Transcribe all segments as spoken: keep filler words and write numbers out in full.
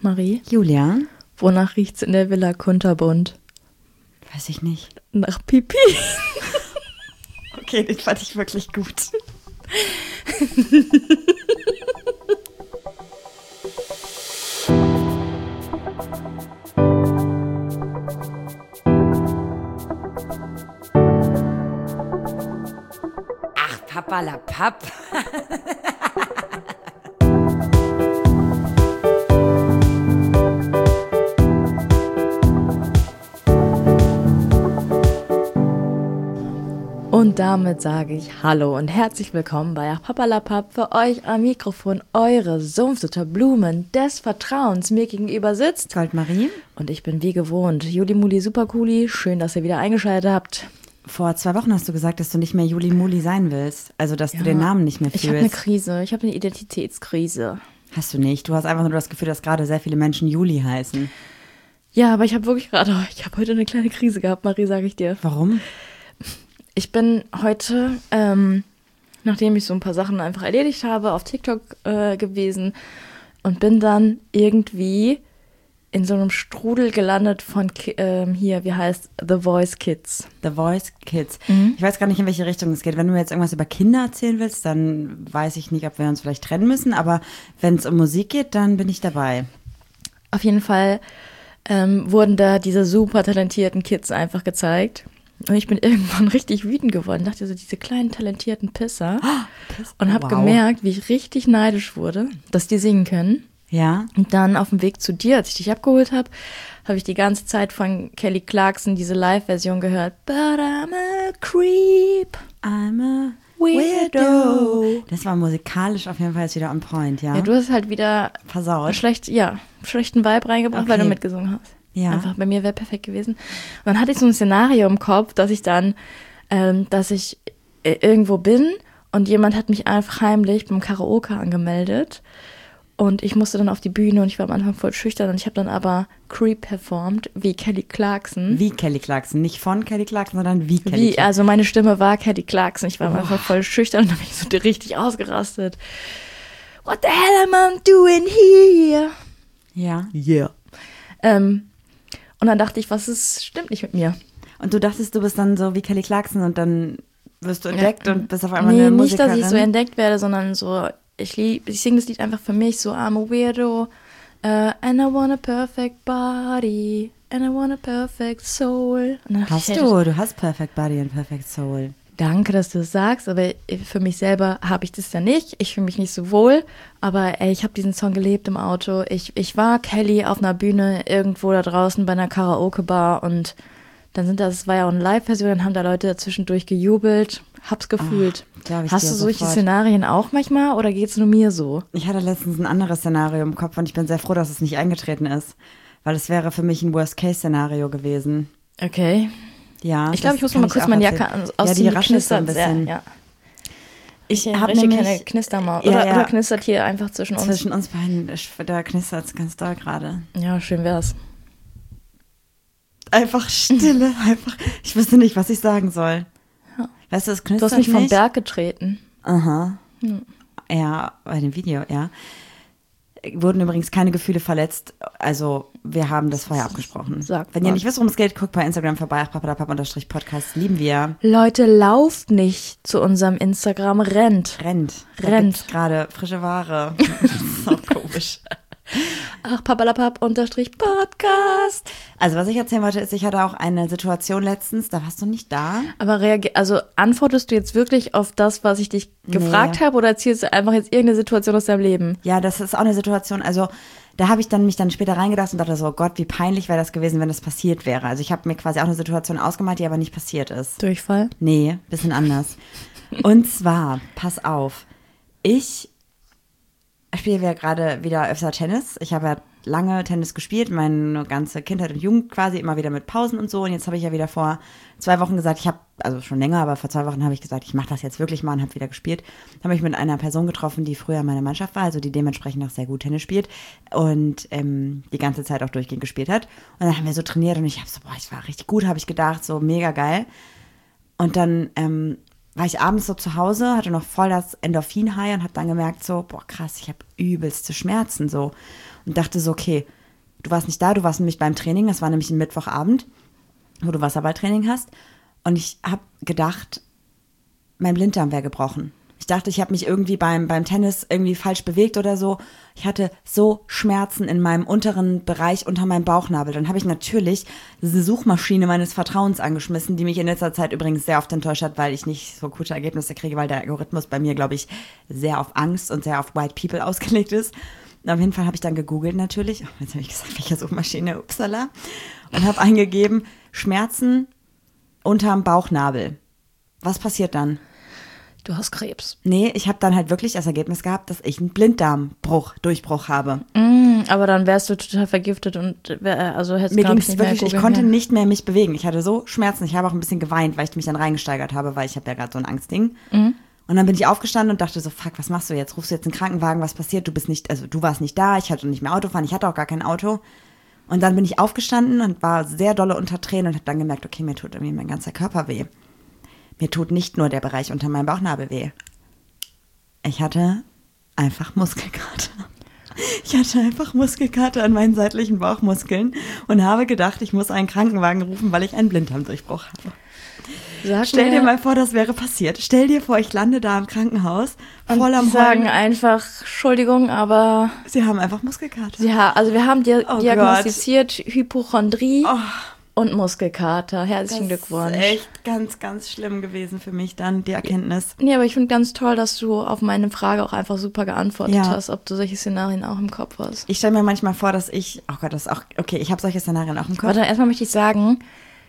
Marie. Julia. Wonach riecht's in der Villa Kunterbund? Weiß ich nicht. Nach Pipi. Okay, den fand ich wirklich gut. Ach, Papalapap. Und damit sage ich Hallo und herzlich willkommen bei Papalapap, für euch am Mikrofon eure Sumpfsutterblumen des Vertrauens. Mir gegenüber sitzt Goldmarie. Und ich bin wie gewohnt Juli Muli Supercooli. Schön, dass ihr wieder eingeschaltet habt. Vor zwei Wochen hast du gesagt, dass du nicht mehr Juli Muli sein willst. Also, dass Ja, du den Namen nicht mehr fühlst. Ich habe eine Krise, ich habe eine Identitätskrise. Hast du nicht. Du hast einfach nur das Gefühl, dass gerade sehr viele Menschen Juli heißen. Ja, aber ich habe wirklich gerade, ich habe heute eine kleine Krise gehabt, Marie, sage ich dir. Warum? Ich bin heute, ähm, nachdem ich so ein paar Sachen einfach erledigt habe, auf TikTok äh, gewesen und bin dann irgendwie in so einem Strudel gelandet von ähm, hier, wie heißt The Voice Kids. The Voice Kids. Mhm. Ich weiß gar nicht, in welche Richtung es geht. Wenn du jetzt irgendwas über Kinder erzählen willst, dann weiß ich nicht, ob wir uns vielleicht trennen müssen. Aber wenn es um Musik geht, dann bin ich dabei. Auf jeden Fall ähm, wurden da diese super talentierten Kids einfach gezeigt. Und ich bin irgendwann richtig wütend geworden. Ich dachte so, diese kleinen talentierten Pisser. Und habe Wow. gemerkt, wie ich richtig neidisch wurde, dass die singen können. Ja. Und dann auf dem Weg zu dir, als ich dich abgeholt habe, habe ich die ganze Zeit von Kelly Clarkson diese Live-Version gehört. But I'm a creep. I'm a Weirdo. Das war musikalisch auf jeden Fall jetzt wieder on point, ja? Ja, du hast halt wieder Versaut. schlecht, ja, schlechten Vibe reingebracht, Okay. weil du mitgesungen hast. Ja. Einfach bei mir wäre perfekt gewesen. Und dann hatte ich so ein Szenario im Kopf, dass ich dann, ähm, dass ich äh, irgendwo bin und jemand hat mich einfach heimlich beim Karaoke angemeldet. Und ich musste dann auf die Bühne und ich war am Anfang voll schüchtern und ich habe dann aber Creep performt, wie Kelly Clarkson. Wie Kelly Clarkson. Nicht von Kelly Clarkson, sondern wie Kelly Wie, Clarkson. also meine Stimme war Kelly Clarkson. Ich war am Oh. Anfang voll schüchtern und dann bin ich so richtig ausgerastet. What the hell am I doing here? Ja. Yeah. Ähm, und dann dachte ich, was ist, stimmt nicht mit mir. Und du dachtest, du bist dann so wie Kelly Clarkson und dann wirst du entdeckt Ja. und bist auf einmal Nee, eine nicht, Musikerin. dass ich so entdeckt werde, sondern so, ich lieb, ich singe das Lied einfach für mich, so I'm a weirdo, uh, and I want a perfect body, and I want a perfect soul. Und dann dachte Hast ich, du, du hast Perfect Body und Perfect Soul. Danke, dass du es sagst, aber für mich selber habe ich das ja nicht. Ich fühle mich nicht so wohl, aber ey, ich habe diesen Song gelebt im Auto. Ich, ich war Kelly auf einer Bühne irgendwo da draußen bei einer Karaoke-Bar und dann sind das, es war ja auch eine Live-Version, dann haben da Leute zwischendurch gejubelt, hab's gefühlt. Oh, glaub ich Hast dir du solche sofort. Szenarien auch manchmal oder geht's nur mir so? Ich hatte letztens ein anderes Szenario im Kopf und ich bin sehr froh, dass es nicht eingetreten ist, weil es wäre für mich ein Worst-Case-Szenario gewesen. Okay. Ja. Ich glaube, ich das muss mal kann kurz auch meine erzählen. Jacke an- Ja, die ausziehen. raschelt so ein knistert sehr, bisschen. ja. Ich Ich habe habe nämlich keine Knistermaus. Ja, Oder, ja. oder knistert hier einfach zwischen uns? zwischen uns beiden, da knistert es ganz doll gerade. Ja, schön wär's. Einfach Stille, einfach. Ich wüsste nicht, was ich sagen soll. Ja. Weißt du, es Du knistert hast mich vom nicht. Berg getreten. Aha. Hm. Ja, bei dem Video, ja. Wurden übrigens keine Gefühle verletzt. Also, wir haben das vorher abgesprochen. Sagt Wenn ihr man. nicht wisst, worum es geht, guckt bei Instagram vorbei. Papadapap-Podcast. Lieben wir. Leute, lauft nicht zu unserem Instagram, rennt. Rennt. Da Rennt. gibt's gerade frische Ware. Das ist auch komisch. Ach, papalapap unterstrich Podcast. Also, was ich erzählen wollte, ist, ich hatte auch eine Situation letztens, da warst du nicht da. Aber reagier, also antwortest du jetzt wirklich auf das, was ich dich gefragt Nee. habe, oder erzählst du einfach jetzt irgendeine Situation aus deinem Leben? Ja, das ist auch eine Situation, also da habe ich dann mich dann später reingedacht und dachte so, oh Gott, wie peinlich wäre das gewesen, wenn das passiert wäre. Also ich habe mir quasi auch eine Situation ausgemalt, die aber nicht passiert ist. Durchfall? Nee, bisschen anders. Und zwar, pass auf, ich spiele ja gerade wieder öfter Tennis. Ich habe ja lange Tennis gespielt, meine ganze Kindheit und Jugend quasi, immer wieder mit Pausen und so. Und jetzt habe ich ja wieder vor zwei Wochen gesagt, ich habe, also schon länger, aber vor zwei Wochen habe ich gesagt, ich mache das jetzt wirklich mal und habe wieder gespielt. Dann habe ich mit einer Person getroffen, die früher in meiner Mannschaft war, also die dementsprechend auch sehr gut Tennis spielt und ähm, die ganze Zeit auch durchgehend gespielt hat. Und dann haben wir so trainiert und ich habe so, boah, ich war richtig gut, habe ich gedacht, so mega geil. Und dann ähm, war ich abends so zu Hause, hatte noch voll das Endorphin-High und habe dann gemerkt so, boah krass, ich habe übelste Schmerzen so. Und dachte so, okay, du warst nicht da, du warst nämlich beim Training, das war nämlich ein Mittwochabend, wo du Wasserballtraining hast. Und ich habe gedacht, mein Blinddarm wäre gebrochen. Ich dachte, ich habe mich irgendwie beim, beim Tennis irgendwie falsch bewegt oder so. Ich hatte so Schmerzen in meinem unteren Bereich unter meinem Bauchnabel. Dann habe ich natürlich diese Suchmaschine meines Vertrauens angeschmissen, die mich in letzter Zeit übrigens sehr oft enttäuscht hat, weil ich nicht so gute Ergebnisse kriege, weil der Algorithmus bei mir, glaube ich, sehr auf Angst und sehr auf White People ausgelegt ist. Und auf jeden Fall habe ich dann gegoogelt natürlich. Oh, jetzt habe ich gesagt, welche Suchmaschine, upsala. Und habe eingegeben, Schmerzen unterm Bauchnabel. Was passiert dann? Du hast Krebs. Nee, ich habe dann halt wirklich das Ergebnis gehabt, dass ich einen Blinddarmbruch, Durchbruch habe. Mm, aber dann wärst du total vergiftet und wär, also hättest Mir glaub ging ich es nicht wirklich, mehr ich konnte ja. nicht mehr mich bewegen. Ich hatte so Schmerzen, ich habe auch ein bisschen geweint, weil ich mich dann reingesteigert habe, weil ich habe ja gerade so ein Angstding. Mhm. Und dann bin ich aufgestanden und dachte so, fuck, was machst du jetzt? Rufst du jetzt einen Krankenwagen, was passiert? Du bist nicht, also du warst nicht da, ich hatte nicht mehr Auto fahren, ich hatte auch gar kein Auto. Und dann bin ich aufgestanden und war sehr dolle unter Tränen und habe dann gemerkt, okay, mir tut irgendwie mein ganzer Körper weh. Mir tut nicht nur der Bereich unter meinem Bauchnabel weh. Ich hatte einfach Muskelkater. Ich hatte einfach Muskelkater an meinen seitlichen Bauchmuskeln und habe gedacht, ich muss einen Krankenwagen rufen, weil ich einen Blinddarmdurchbruch habe. Sag Stell mir, dir mal vor, das wäre passiert. Stell dir vor, ich lande da im Krankenhaus, voll am die sagen Heulen. einfach, Entschuldigung, aber Sie haben einfach Muskelkater. ja, also wir haben dir Oh diagnostiziert Hypochondrie Oh. und Muskelkater. Herzlichen Das Glückwunsch. ist echt ganz, ganz schlimm gewesen für mich dann, die Erkenntnis. Nee, aber ich finde ganz toll, dass du auf meine Frage auch einfach super geantwortet Ja. hast, ob du solche Szenarien auch im Kopf hast. Ich stelle mir manchmal vor, dass ich, oh Gott, das ist auch, okay, ich habe solche Szenarien auch im Kopf. Warte, erstmal möchte ich sagen,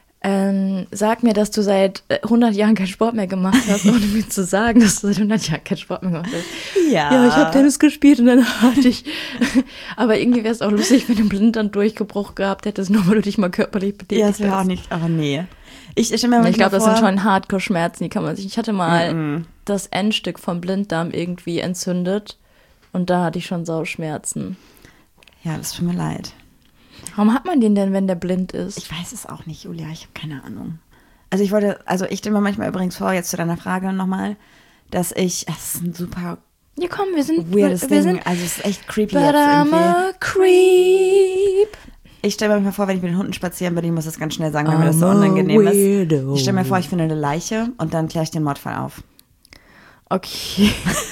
ähm, sag mir, dass du seit äh, hundert Jahren keinen Sport mehr gemacht hast, ohne mir zu sagen, dass du seit hundert Jahren keinen Sport mehr gemacht hast. Ja. Ja, ich habe Tennis gespielt und dann hatte ich, aber irgendwie wäre es auch lustig, wenn du einen Blinddarmdurchbruch gehabt hättest, nur weil du dich mal körperlich betätigt Ja, das wäre auch hast. nicht, aber nee. Ich, ich stelle mir manchmal Ich glaube, das vor, sind schon Hardcore-Schmerzen, die kann man sich. Ich hatte mal Mm-mm. das Endstück vom Blinddarm irgendwie entzündet und da hatte ich schon Sauschmerzen. Ja, das tut mir leid. Warum hat man den denn, wenn der blind ist? Ich weiß es auch nicht, Julia, ich habe keine Ahnung. Also ich wollte, also ich stelle mir manchmal übrigens vor, jetzt zu deiner Frage nochmal, dass ich, das ist ein super Ja, komm, wir sind weirdes wir Ding, Sind, also es ist echt creepy but jetzt I'm irgendwie. a creep. Ich stelle mir manchmal vor, wenn ich mit den Hunden spazieren bin, ich muss das ganz schnell sagen, wenn mir I'm das so a unangenehm weirdo. ist. Ich stelle mir vor, ich finde eine Leiche und dann kläre ich den Mordfall auf. Okay.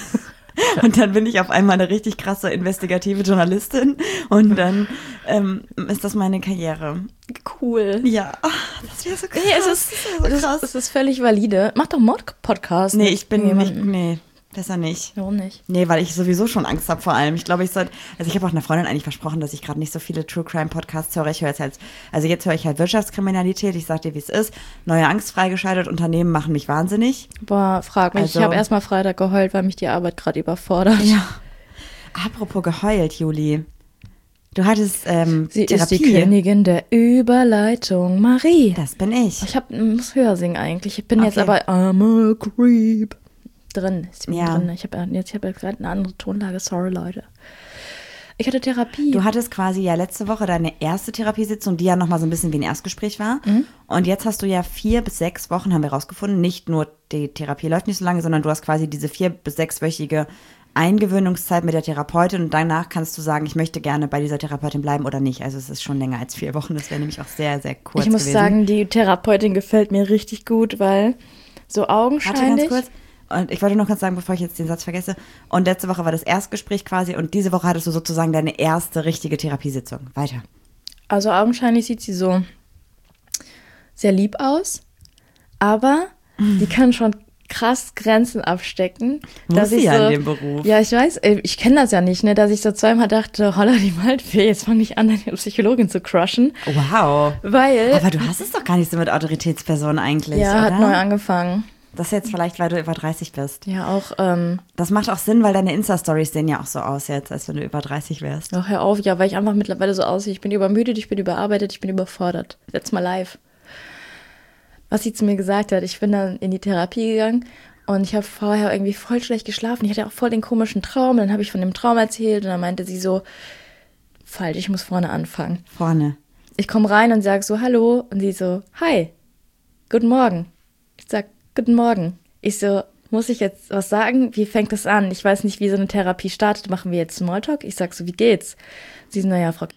Und dann bin ich auf einmal eine richtig krasse investigative Journalistin und dann ähm, ist das meine Karriere. Cool. Ja, oh, das wäre so krass. Nee, es ist, das wär es, so ist, krass. es ist völlig valide. Mach doch Mod-Podcast. Nee, mit ich bin nicht, jemandem. nee, besser nicht. Warum nicht? Nee, weil ich sowieso schon Angst habe vor allem. Ich glaube, ich sollte, also ich habe auch einer Freundin eigentlich versprochen, dass ich gerade nicht so viele True Crime Podcasts höre. Ich höre jetzt halt, also jetzt höre ich halt Wirtschaftskriminalität. Ich sag dir, wie es ist. Neue Angst freigeschaltet, Unternehmen machen mich wahnsinnig. Boah, frag mich. Also- ich habe erstmal Freitag geheult, weil mich die Arbeit gerade überfordert. Ja. Apropos geheult, Juli. Du hattest ähm, Sie Therapie. ist die Königin der Überleitung, Marie. Das bin ich. Ich hab, muss höher singen eigentlich. Ich bin Okay. jetzt aber I'm a creep drin. Ich bin Ja. drin. Ich habe jetzt, ich hab jetzt gerade eine andere Tonlage. Sorry, Leute. Ich hatte Therapie. Du hattest quasi ja letzte Woche deine erste Therapiesitzung, die ja nochmal so ein bisschen wie ein Erstgespräch war. Mhm. Und jetzt hast du ja vier bis sechs Wochen, haben wir rausgefunden, nicht nur die Therapie läuft nicht so lange, sondern du hast quasi diese vier- bis sechswöchige Eingewöhnungszeit mit der Therapeutin und danach kannst du sagen, ich möchte gerne bei dieser Therapeutin bleiben oder nicht. Also es ist schon länger als vier Wochen, das wäre nämlich auch sehr, sehr kurz ich muss gewesen. sagen, die Therapeutin gefällt mir richtig gut, weil so Warte augenscheinlich. ganz kurz. Und ich wollte noch kurz sagen, bevor ich jetzt den Satz vergesse. Und letzte Woche war das Erstgespräch quasi und diese Woche hattest du sozusagen deine erste richtige Therapiesitzung. Weiter. Also augenscheinlich sieht sie so sehr lieb aus, aber die kann schon krass Grenzen abstecken. Muss dass sie ich ja so, in dem Beruf. Ja, ich weiß, ey, ich kenne das ja nicht, ne, dass ich so zweimal dachte, holla die Waldfee, jetzt fange ich an, eine Psychologin zu crushen, Wow. weil, Aber du hast es doch gar nicht so mit Autoritätspersonen eigentlich, ja, oder? hat neu angefangen. Das ist jetzt vielleicht, weil du über dreißig bist. Ja, auch, ähm, Das macht auch Sinn, weil deine Insta-Stories sehen ja auch so aus jetzt, als wenn du über dreißig wärst. ach, hör auf, ja, weil ich einfach mittlerweile so aussehe, ich bin übermüdet, ich bin überarbeitet, ich bin überfordert. Jetzt mal live. Was sie zu mir gesagt hat, ich bin dann in die Therapie gegangen und ich habe vorher irgendwie voll schlecht geschlafen. Ich hatte auch voll den komischen Traum. Dann habe ich von dem Traum erzählt und dann meinte sie so, falsch, ich muss vorne anfangen. Vorne. Ich komme rein und sage so, hallo. Und sie so, hi, guten Morgen. Ich sag, guten Morgen. Ich so, muss ich jetzt was sagen? Wie fängt das an? Ich weiß nicht, wie so eine Therapie startet. Machen wir jetzt Smalltalk? Ich sag so, wie geht's? Sie so, naja, Frau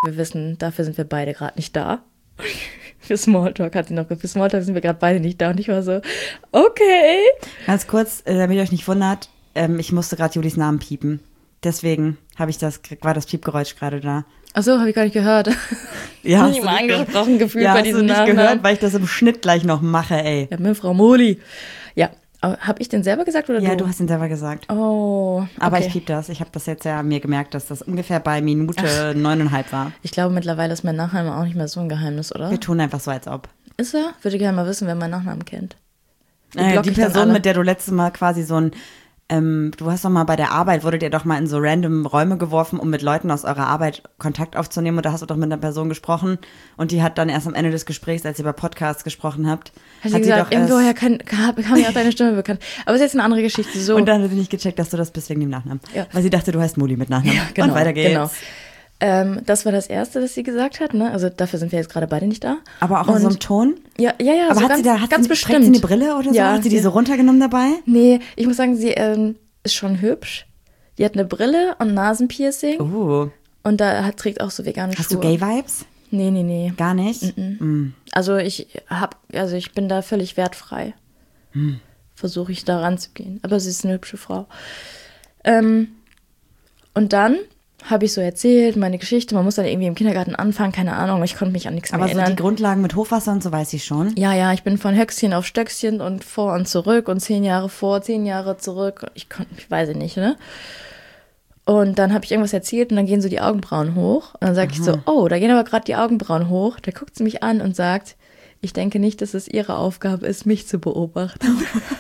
Wir wissen, dafür sind wir beide gerade nicht da. Für Smalltalk hat sie noch gesagt, für Smalltalk sind wir gerade beide nicht da. Und ich war so, okay. Ganz kurz, äh, damit ihr euch nicht wundert, ähm, ich musste gerade Julis Namen piepen. Deswegen habe ich das, war das Piepgeräusch gerade da. Ach so, habe ich gar nicht gehört. Ja, nicht mal angesprochen gefühlt ja, bei hast diesem du nicht Nachnamen. gehört, weil ich das im Schnitt gleich noch mache, ey. Ja, mit Frau Moli. Ja, habe ich den selber gesagt oder Ja, du? du hast ihn selber gesagt. Oh, okay. Aber ich piep das. Ich habe das jetzt ja mir gemerkt, dass das ungefähr bei Minute neuneinhalb war. Ich glaube, mittlerweile ist mein Nachname auch nicht mehr so ein Geheimnis, oder? Wir tun einfach so, als ob. Ist er? Würde gerne mal wissen, wer meinen Nachnamen kennt. Äh, block die ich dann Person, alle. mit der du letztes Mal quasi so ein, ähm, du hast doch mal bei der Arbeit, wurdet ihr doch mal in so random Räume geworfen, um mit Leuten aus eurer Arbeit Kontakt aufzunehmen. Und da hast du doch mit einer Person gesprochen. Und die hat dann erst am Ende des Gesprächs, als ihr über Podcasts gesprochen habt, Hat sie hat gesagt, doch erst- irgendwoher kann, kam, kam mir auch deine Stimme bekannt. Aber es ist jetzt eine andere Geschichte. So. Und dann hat sie nicht gecheckt, dass du das bist wegen dem Nachnamen. Ja. Weil sie dachte, du heißt Moli mit Nachnamen. Ja, genau, Und weiter geht's. genau. Ähm, das war das Erste, das sie gesagt hat. Ne? Also dafür sind wir jetzt gerade beide nicht da. Aber auch in Und- so einem Ton? Ja, ja, ja. Aber so hat ganz, sie da, hat ganz sie, bestimmt. trägt sie eine Brille oder so? Ja, Hat sie die sie- so runtergenommen dabei? Nee, ich muss sagen, sie ähm, ist schon hübsch. Die hat eine Brille und Nasenpiercing. Uh. Und da hat, trägt auch so vegane Hast Schuhe. du Gay-Vibes? Nee, nee, nee. Gar nicht? Mm. Also ich hab, also ich bin da völlig wertfrei. Hm. Versuche ich da ranzugehen. Aber sie ist eine hübsche Frau. Ähm, und dann habe ich so erzählt, meine Geschichte. Man muss dann irgendwie im Kindergarten anfangen, keine Ahnung. Ich konnte mich an nichts Aber mehr so die erinnern. Grundlagen mit Hochwasser und so weiß ich schon. Ja, ja, ich bin von Höchstchen auf Stöckchen und vor und zurück und zehn Jahre vor, zehn Jahre zurück. Ich konnte, ich weiß es nicht, ne? Und dann habe ich irgendwas erzählt und dann gehen so die Augenbrauen hoch. Und dann sage ich so, oh, da gehen aber gerade die Augenbrauen hoch. Da guckt sie mich an und sagt, ich denke nicht, dass es ihre Aufgabe ist, mich zu beobachten.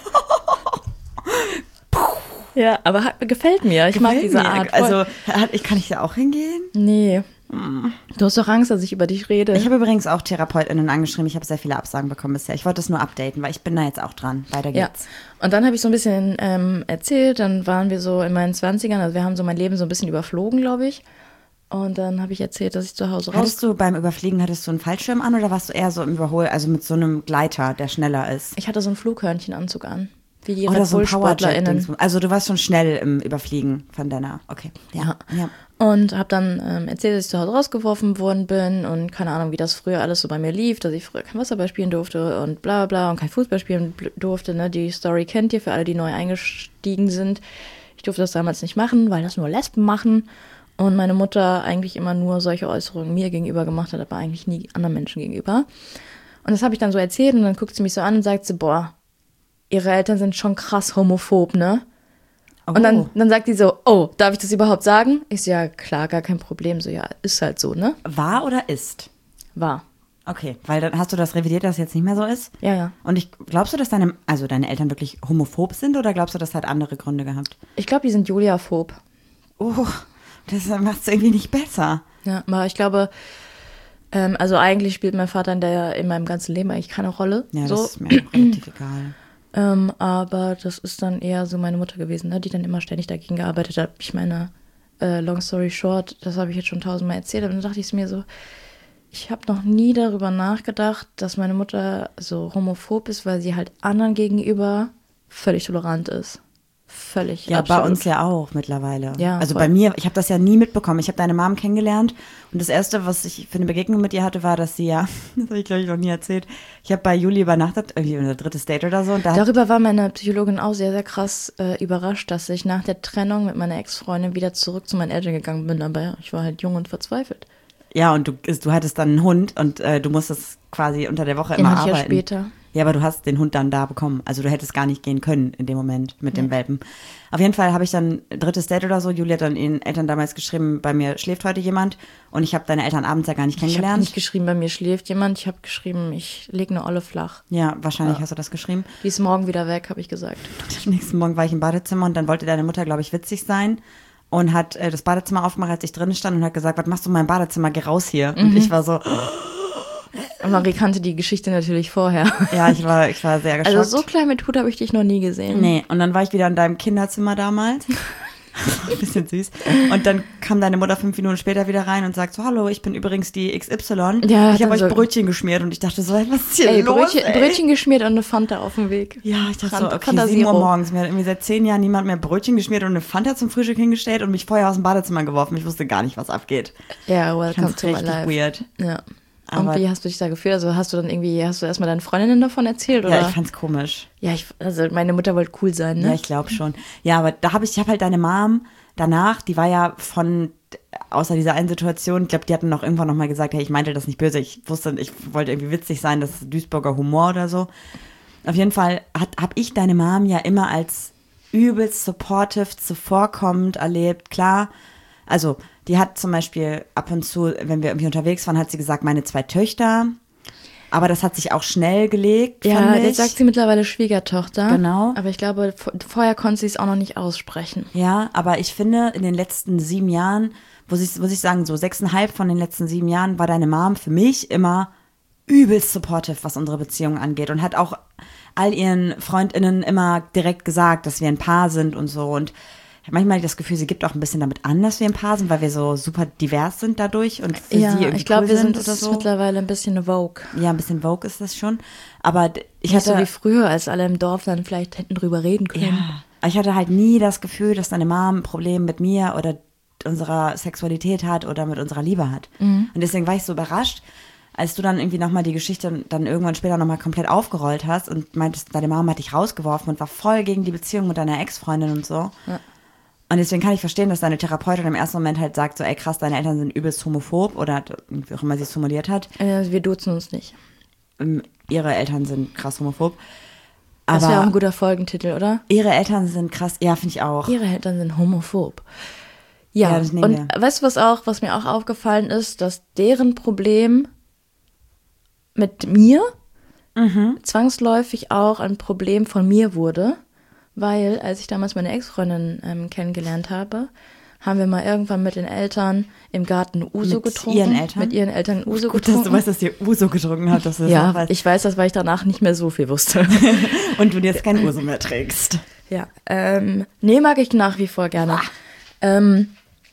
Ja, aber hat, gefällt mir. Ich mag Gefällt diese mir. Art. voll. Also, hat, ich, kann ich da auch hingehen? Nee. Du hast doch Angst, dass ich über dich rede. Ich habe übrigens auch TherapeutInnen angeschrieben. Ich habe sehr viele Absagen bekommen bisher. Ich wollte das nur updaten, weil ich bin da jetzt auch dran. Weiter Ja, geht's. und dann habe ich so ein bisschen ähm, erzählt, dann waren wir so in meinen Zwanzigern, also wir haben so mein Leben so ein bisschen überflogen, glaube ich. Und dann habe ich erzählt, dass ich zu Hause raus... Hattest du beim Überfliegen, hattest du einen Fallschirm an oder warst du eher so im Überhol, also mit so einem Gleiter, der schneller ist? Ich hatte so einen Flughörnchenanzug an, wie die Oder Red so ein Bull-SportlerInnen. Powerjet-Ding. Also du warst schon schnell im Überfliegen von deiner, okay. Ja, ja. Und habe dann ähm, erzählt, dass ich zu Hause rausgeworfen worden bin und keine Ahnung, wie das früher alles so bei mir lief, dass ich früher kein Wasserball spielen durfte und bla bla und kein Fußball spielen bl- durfte. Ne? Die Story kennt ihr für alle, die neu eingestiegen sind. Ich durfte das damals nicht machen, weil das nur Lesben machen. Und meine Mutter eigentlich immer nur solche Äußerungen mir gegenüber gemacht hat, aber eigentlich nie anderen Menschen gegenüber. Und das habe ich dann so erzählt und dann guckt sie mich so an und sagt so, boah, ihre Eltern sind schon krass homophob, ne? Oh. Und dann, dann sagt die so, oh, darf ich das überhaupt sagen? Ich so, ja, klar, gar kein Problem. So, ja, ist halt so, ne? War oder ist? War. Okay, weil dann hast du das revidiert, dass es jetzt nicht mehr so ist? Ja, ja. Und ich, glaubst du, dass deine, also deine Eltern wirklich homophob sind oder glaubst du, das hat andere Gründe gehabt? Ich glaube, die sind Julia-phob. Oh, das macht es irgendwie nicht besser. Ja, aber ich glaube, ähm, also eigentlich spielt mein Vater in, der, in meinem ganzen Leben eigentlich keine Rolle. Ja, so. das ist mir auch relativ egal. Ähm, aber das ist dann eher so meine Mutter gewesen, ne, die dann immer ständig dagegen gearbeitet hat. Ich meine, äh, long story short, das habe ich jetzt schon tausendmal erzählt, aber dann dachte ich mir so, ich habe noch nie darüber nachgedacht, dass meine Mutter so homophob ist, weil sie halt anderen gegenüber völlig tolerant ist. Völlig. Ja, absolut. bei uns ja auch mittlerweile. Ja, also voll. bei mir, ich habe das ja nie mitbekommen. Ich habe deine Mom kennengelernt und das Erste, was ich für eine Begegnung mit ihr hatte, war, dass sie ja, das habe ich glaube ich noch nie erzählt, ich habe bei Juli übernachtet, irgendwie unser drittes Date oder so. Und da hat, Darüber war meine Psychologin auch sehr, sehr krass äh, überrascht, dass ich nach der Trennung mit meiner Ex-Freundin wieder zurück zu meinen Eltern gegangen bin. Aber ja, ich war halt jung und verzweifelt. ja, und du, du hattest dann einen Hund und äh, du musstest quasi unter der Woche Den immer hatte ich ja arbeiten. später. Ja, aber du hast den Hund dann da bekommen. Also du hättest gar nicht gehen können in dem Moment mit dem Welpen. Auf jeden Fall habe ich dann drittes Date oder so. Julia hat dann ihren Eltern damals geschrieben, bei mir schläft heute jemand. Und ich habe deine Eltern abends ja gar nicht Ich habe kennengelernt. nicht geschrieben, bei mir schläft jemand. Ich habe geschrieben, ich lege eine Olle flach. Ja, wahrscheinlich hast du das geschrieben. Die ist morgen wieder weg, habe ich gesagt. Am nächsten Morgen war ich im Badezimmer und dann wollte deine Mutter, glaube ich, witzig sein. Und hat äh, das Badezimmer aufgemacht, als ich drin stand und hat gesagt, was machst du in meinem Badezimmer, geh raus hier. Und ich war so, Marie kannte die Geschichte natürlich vorher. ja, ich war, ich war sehr geschockt. Also so klein mit Hut habe ich dich noch nie gesehen. Nee, und dann war ich wieder in deinem Kinderzimmer damals. Ein bisschen süß. Und dann kam deine Mutter fünf Minuten später wieder rein und sagt so, hallo, ich bin übrigens die X Y. Ja, ich habe euch so Brötchen geschmiert. Und ich dachte so, was ist hier ey, los, Brötchen, ey? Brötchen geschmiert und eine Fanta auf dem Weg. Ja, ich dachte Fanta- so, okay, Fanta sieben Uhr Zero. morgens. Mir hat irgendwie seit zehn Jahren niemand mehr Brötchen geschmiert und eine Fanta zum Frühstück hingestellt und mich vorher aus dem Badezimmer geworfen. Ich wusste gar nicht, was abgeht. Ja, Ich welcome fand's to my richtig life. weird. Ja. Aber- Und wie hast du dich da gefühlt? Also hast du dann irgendwie, hast du erstmal deinen Freundinnen davon erzählt? Oder? Ja, ich fand's komisch. Ja, ich, also meine Mutter wollte cool sein, ne? Ja, ich glaube schon. Ja, aber da habe ich, ich habe halt deine Mom danach, die war ja von, außer dieser einen Situation, ich glaube, die hatten noch irgendwann nochmal gesagt, hey, ich meinte das nicht böse, ich wusste, ich wollte irgendwie witzig sein, das ist Duisburger Humor oder so. Auf jeden Fall habe ich deine Mom ja immer als übelst supportive, zuvorkommend erlebt, klar. Also, die hat zum Beispiel ab und zu, wenn wir irgendwie unterwegs waren, hat sie gesagt, meine zwei Töchter. Aber das hat sich auch schnell gelegt, Ja, fand ich. jetzt sagt sie mittlerweile Schwiegertochter. Genau. Aber ich glaube, v- vorher konnte sie es auch noch nicht aussprechen. Ja, aber ich finde, in den letzten sieben Jahren, muss ich, muss ich sagen, so sechseinhalb von den letzten sieben Jahren, war deine Mom für mich immer übelst supportive, was unsere Beziehung angeht. Und hat auch all ihren FreundInnen immer direkt gesagt, dass wir ein Paar sind und so. Und ich habe manchmal das Gefühl, sie gibt auch ein bisschen damit an, dass wir ein Paar sind, weil wir so super divers sind dadurch und für Ja, sie irgendwie ich glaube, cool wir sind sind oder es so. mittlerweile ein bisschen Vogue. Ja, ein bisschen Vogue ist das schon. Aber d- ich Nicht so hatte, wie früher, als alle im Dorf dann vielleicht hätten drüber reden können. ja, aber ich hatte halt nie das Gefühl, dass deine Mom ein Problem mit mir oder unserer Sexualität hat oder mit unserer Liebe hat. Und deswegen war ich so überrascht, als du dann irgendwie nochmal die Geschichte dann irgendwann später nochmal komplett aufgerollt hast und meintest, deine Mom hat dich rausgeworfen und war voll gegen die Beziehung mit deiner Ex-Freundin und so. Ja. Und deswegen kann ich verstehen, dass deine Therapeutin im ersten Moment halt sagt, so, ey krass, deine Eltern sind übelst homophob oder wie auch immer sie es formuliert hat. Äh, wir duzen uns nicht. Ähm, Ihre Eltern sind krass homophob. Das wäre auch ein Aber guter Folgentitel, oder? ihre Eltern sind krass, ja, finde ich auch. Ihre Eltern sind homophob. Ja, Ja, das nehmen und weißt du, was auch, was mir auch aufgefallen ist, dass deren Problem mit mir Mhm. zwangsläufig auch ein Problem von mir wurde, weil als ich damals meine Ex-Freundin ähm, kennengelernt habe, haben wir mal irgendwann mit den Eltern im Garten Uso Mit getrunken. ihren Eltern? Mit ihren Eltern Uso Gut, getrunken. dass du weißt, dass ihr Uso getrunken habt. Dass du das ja, auch weißt. ich weiß das, weil ich danach nicht mehr so viel wusste. Und du jetzt kein Uso mehr trägst. Ja, ähm, nee, mag ich nach wie vor gerne. Ähm,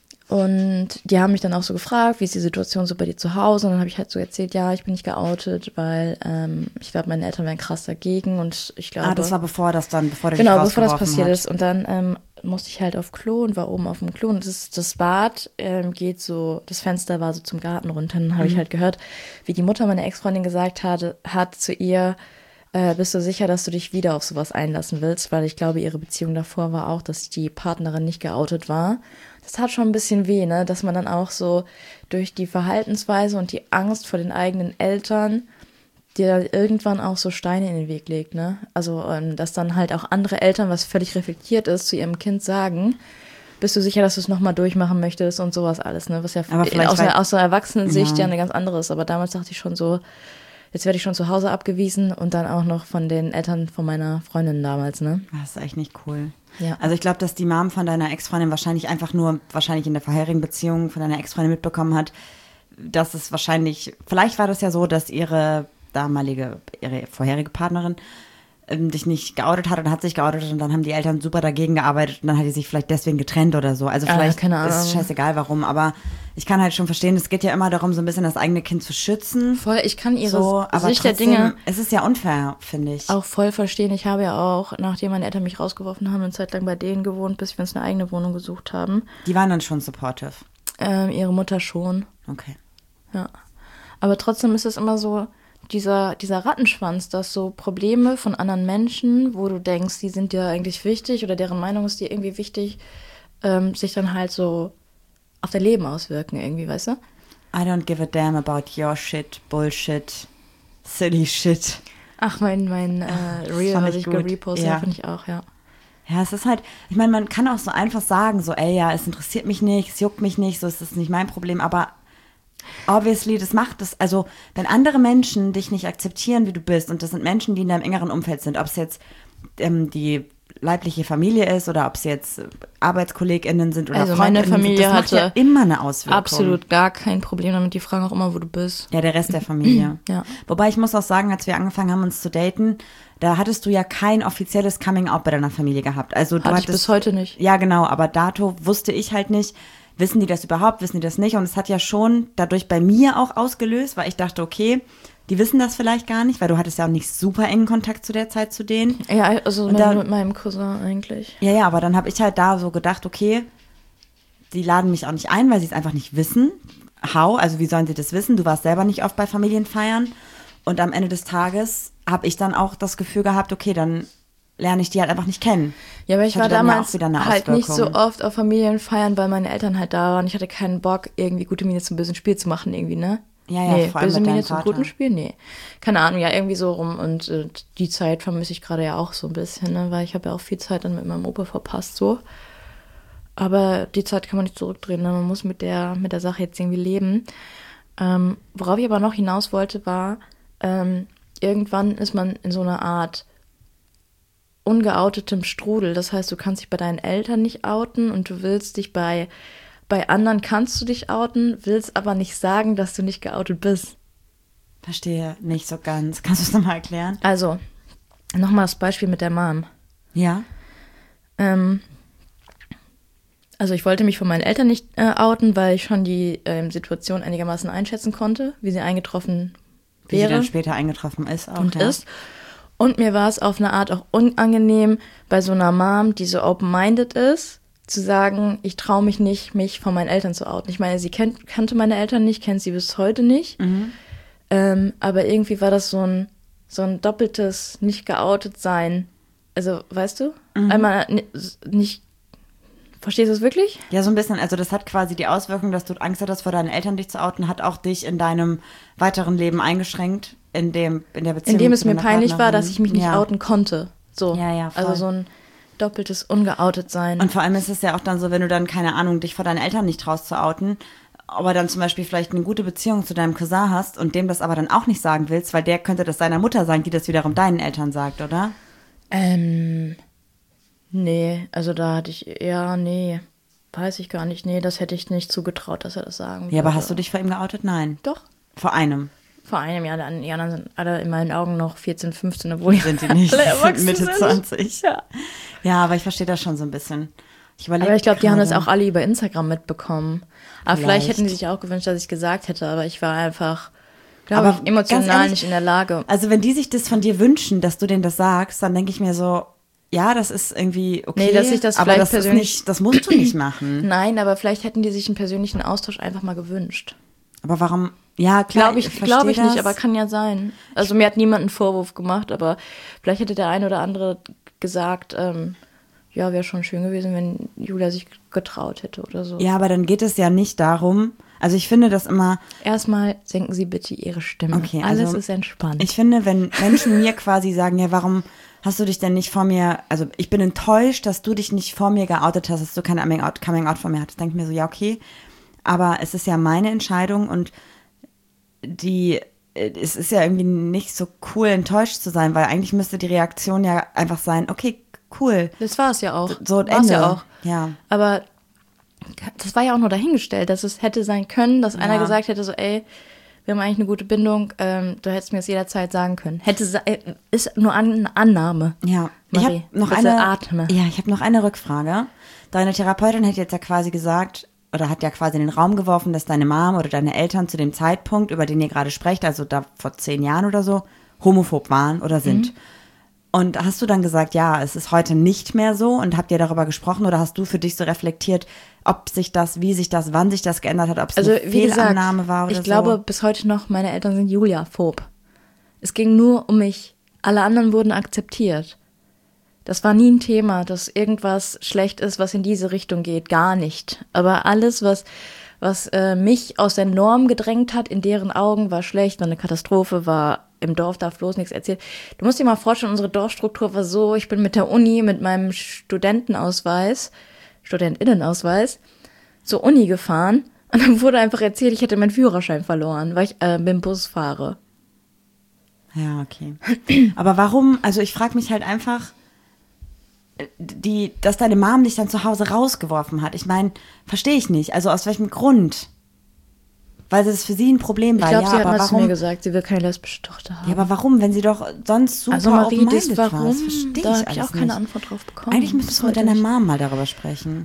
und die haben mich dann auch so gefragt, wie ist die Situation so bei dir zu Hause? Und dann habe ich halt so erzählt, ja, ich bin nicht geoutet, weil ähm, ich glaube, meine Eltern wären krass dagegen und ich glaube... Ah, das war bevor das dann, bevor der Genau, dich bevor das rausgeworfen passiert hat. ist. Und dann ähm, musste ich halt auf Klo und war oben auf dem Klo. Und das, das Bad ähm, geht so, das Fenster war so zum Garten runter. Und dann habe ich halt gehört, wie die Mutter meiner Ex-Freundin gesagt hatte, hat zu ihr, äh, bist du sicher, dass du dich wieder auf sowas einlassen willst? Weil ich glaube, ihre Beziehung davor war auch, dass die Partnerin nicht geoutet war. Das tat schon ein bisschen weh, ne? Dass man dann auch so durch die Verhaltensweise und die Angst vor den eigenen Eltern dir dann irgendwann auch so Steine in den Weg legt, ne? Also, ähm, dass dann halt auch andere Eltern, was völlig reflektiert ist, zu ihrem Kind sagen, bist du sicher, dass du es nochmal durchmachen möchtest und sowas alles, ne? Was ja Aber vielleicht aus, war- der, aus der Erwachsenensicht Ja. ja eine ganz andere ist. Aber damals dachte ich schon so, jetzt werde ich schon zu Hause abgewiesen und dann auch noch von den Eltern von meiner Freundin damals, ne? Das ist echt nicht cool. Ja. Also ich glaube, dass die Mom von deiner Ex-Freundin wahrscheinlich einfach nur, wahrscheinlich in der vorherigen Beziehung von deiner Ex-Freundin mitbekommen hat, dass es wahrscheinlich, vielleicht war das ja so, dass ihre damalige, ihre vorherige Partnerin ähm, dich nicht geoutet hat und hat sich geoutet und dann haben die Eltern super dagegen gearbeitet und dann hat die sich vielleicht deswegen getrennt oder so. Also Ah, vielleicht keine Ahnung. ist scheißegal warum, aber ich kann halt schon verstehen, es geht ja immer darum, so ein bisschen das eigene Kind zu schützen. Voll, ich kann ihre So, aber Sicht der trotzdem, Dinge es ist ja unfair, finde ich. auch voll verstehen. Ich habe ja auch, nachdem meine Eltern mich rausgeworfen haben, eine Zeit lang bei denen gewohnt, bis wir uns eine eigene Wohnung gesucht haben. Die waren dann schon supportive. Ähm, ihre Mutter schon, Okay. ja. Aber trotzdem ist es immer so, dieser, dieser Rattenschwanz, dass so Probleme von anderen Menschen, wo du denkst, die sind dir eigentlich wichtig oder deren Meinung ist dir irgendwie wichtig, ähm, sich dann halt so auf dein Leben auswirken irgendwie, weißt du? I don't give a damn about your shit, Bullshit, silly shit. Ach, mein, mein äh, Reel, fand was ich ich gut. gerepostet Ja. habe, finde ich auch, ja. Ja, es ist halt, ich meine, man kann auch so einfach sagen, so, ey, ja, es interessiert mich nicht, es juckt mich nicht, so ist das nicht mein Problem, aber obviously, das macht es, also, wenn andere Menschen dich nicht akzeptieren, wie du bist, und das sind Menschen, die in deinem engeren Umfeld sind, ob es jetzt ähm, die leibliche Familie ist oder ob es jetzt ArbeitskollegInnen sind oder Also meine FreundInnen Familie sind, das hatte macht ja immer eine Auswirkung. Absolut gar kein Problem damit. Die fragen auch immer, wo du bist. Ja, der Rest der Familie. Ja. Wobei ich muss auch sagen, als wir angefangen haben, uns zu daten, da hattest du ja kein offizielles Coming-out bei deiner Familie gehabt. Also du Hatte hattest, ich bis heute nicht. Ja, genau, aber dato wusste ich halt nicht, wissen die das überhaupt, wissen die das nicht? Und es hat ja schon dadurch bei mir auch ausgelöst, weil ich dachte, okay, die wissen das vielleicht gar nicht, weil du hattest ja auch nicht super engen Kontakt zu der Zeit zu denen. Ja, also mit, da, mit meinem Cousin eigentlich. Ja, ja, aber dann habe ich halt da so gedacht, okay, die laden mich auch nicht ein, weil sie es einfach nicht wissen. How? Also wie sollen sie das wissen? Du warst selber nicht oft bei Familienfeiern. Und am Ende des Tages habe ich dann auch das Gefühl gehabt, okay, dann lerne ich die halt einfach nicht kennen. Ja, aber ich Das war hatte dann ja damals auch wieder eine halt nicht so Auswirkung. oft auf Familienfeiern, weil meine Eltern halt da waren. Ich hatte keinen Bock, irgendwie gute Miene zum bösen Spiel zu machen irgendwie, ne? Ja, ja, nee, vor allem böse mit Miene deinem zum Vater. guten Spiel? Nee. Keine Ahnung, ja, irgendwie so rum. Und äh, die Zeit vermisse ich gerade ja auch so ein bisschen, ne? Weil ich habe ja auch viel Zeit dann mit meinem Opa verpasst, so. Aber die Zeit kann man nicht zurückdrehen, ne? Man muss mit der, mit der Sache jetzt irgendwie leben. Ähm, worauf ich aber noch hinaus wollte, war, ähm, irgendwann ist man in so einer Art ungeoutetem Strudel. Das heißt, du kannst dich bei deinen Eltern nicht outen und du willst dich bei, bei anderen kannst du dich outen, willst aber nicht sagen, dass du nicht geoutet bist. Verstehe nicht so ganz. Kannst du es nochmal erklären? Also, nochmal das Beispiel mit der Mom. Ja. Ähm, also ich wollte mich von meinen Eltern nicht äh, outen, weil ich schon die ähm, Situation einigermaßen einschätzen konnte, wie sie eingetroffen Wie sie wäre. dann später eingetroffen ist. Auch, und ja. ist. Und mir war es auf eine Art auch unangenehm, bei so einer Mom, die so open-minded ist, zu sagen, ich traue mich nicht, mich von meinen Eltern zu outen. Ich meine, sie kennt, kannte meine Eltern nicht, kennt sie bis heute nicht. Mhm. Ähm, aber irgendwie war das so ein, so ein doppeltes nicht geoutet sein. Also, weißt du? Mhm. Einmal n- nicht. Verstehst du es wirklich? Ja, so ein bisschen. Also das hat quasi die Auswirkung, dass du Angst hattest, vor deinen Eltern dich zu outen, hat auch dich in deinem weiteren Leben eingeschränkt, in dem in der Beziehung Indem es zu mir deiner peinlich war, Partnerin. dass ich mich nicht ja. outen konnte. So. Ja, ja, voll. Also so ein doppeltes ungeoutet sein. Und vor allem ist es ja auch dann so, wenn du dann, keine Ahnung, dich vor deinen Eltern nicht traust zu outen, aber dann zum Beispiel vielleicht eine gute Beziehung zu deinem Cousin hast und dem das aber dann auch nicht sagen willst, weil der könnte das seiner Mutter sagen, die das wiederum deinen Eltern sagt, oder? Ähm, nee, also da hatte ich, ja, nee, weiß ich gar nicht. Nee, das hätte ich nicht zugetraut, dass er das sagen würde. Ja, aber hast du dich vor ihm geoutet? Nein. Doch. Vor einem. Vor einem Jahr, dann, die anderen sind alle in meinen Augen noch vierzehn, fünfzehn, obwohl Sind die nicht. alle erwachsen Mitte sind. zwanzig. Ja. Ja, aber ich verstehe das schon so ein bisschen. Ich überleg Aber ich glaube, die haben das gerade. auch alle über Instagram mitbekommen. Aber vielleicht. Vielleicht. hätten die sich auch gewünscht, dass ich gesagt hätte, aber ich war einfach, glaube Aber ich, emotional ganz ehrlich, nicht in der Lage. Also wenn die sich das von dir wünschen, dass du denen das sagst, dann denke ich mir so, ja, das ist irgendwie okay. Nee, dass ich das aber vielleicht das ist persönlich- nicht, das musst du nicht machen. Nein, aber vielleicht hätten die sich einen persönlichen Austausch einfach mal gewünscht. Aber warum? Ja, klar, Glaube ich, verstehe glaub ich nicht, das. aber kann ja sein. Also mir hat niemand einen Vorwurf gemacht, aber vielleicht hätte der eine oder andere gesagt, ähm, ja, wäre schon schön gewesen, wenn Julia sich getraut hätte oder so. Ja, aber dann geht es ja nicht darum, also ich finde das immer, Erstmal senken Sie bitte Ihre Stimme. Okay, Alles also ist entspannt. ich finde, wenn Menschen mir quasi sagen, ja, warum hast du dich denn nicht vor mir, also ich bin enttäuscht, dass du dich nicht vor mir geoutet hast, dass du keine Coming-out Coming out vor mir hattest, denke ich mir so, ja, okay, aber es ist ja meine Entscheidung und die, es ist ja irgendwie nicht so cool, enttäuscht zu sein, weil eigentlich müsste die Reaktion ja einfach sein, okay, cool. Das war es ja auch. So, War's Ende. ja auch. Ja. Aber das war ja auch nur dahingestellt, dass es hätte sein können, dass einer Ja. gesagt hätte, so, ey, wir haben eigentlich eine gute Bindung, ähm, du hättest mir das jederzeit sagen können. Hätte sa- äh, ist nur an, eine Annahme. Ja, ich Marie, habe noch bitte eine atme. Ja, ich habe noch eine Rückfrage. Deine Therapeutin hat jetzt ja quasi gesagt oder hat ja quasi in den Raum geworfen, dass deine Mom oder deine Eltern zu dem Zeitpunkt, über den ihr gerade sprecht, also da vor zehn Jahren oder so, homophob waren oder sind. Und hast du dann gesagt, ja, es ist heute nicht mehr so und habt ihr darüber gesprochen oder hast du für dich so reflektiert, ob sich das, wie sich das, wann sich das geändert hat, ob es Also, eine wie gesagt, Fehlannahme war oder ich so? glaube bis heute noch, meine Eltern sind Julia-phob. Es ging nur um mich. Alle anderen wurden akzeptiert. Das war nie ein Thema, dass irgendwas schlecht ist, was in diese Richtung geht. Gar nicht. Aber alles, was, was äh, mich aus der Norm gedrängt hat, in deren Augen war schlecht, war eine Katastrophe, war im Dorf darf bloß nichts erzählt. Du musst dir mal vorstellen, unsere Dorfstruktur war so, ich bin mit der Uni, mit meinem Studentenausweis, Studentinnenausweis, zur Uni gefahren und dann wurde einfach erzählt, ich hätte meinen Führerschein verloren, weil ich äh, mit dem Bus fahre. Ja, okay. Aber warum, also ich frage mich halt einfach, die, dass deine Mom dich dann zu Hause rausgeworfen hat. Ich meine, verstehe ich nicht. Also aus welchem Grund? Weil das für sie ein Problem war. Ich glaube, ja, sie hat aber mal warum? zu mir gesagt, sie will keine lesbische Tochter haben. Ja, aber warum? Wenn sie doch sonst super also Marie, das open-minded war. warum? Das verstehe Da ich habe ich alles auch keine nicht. Antwort drauf bekommen. Eigentlich müsstest du mit deiner Mom mal darüber sprechen.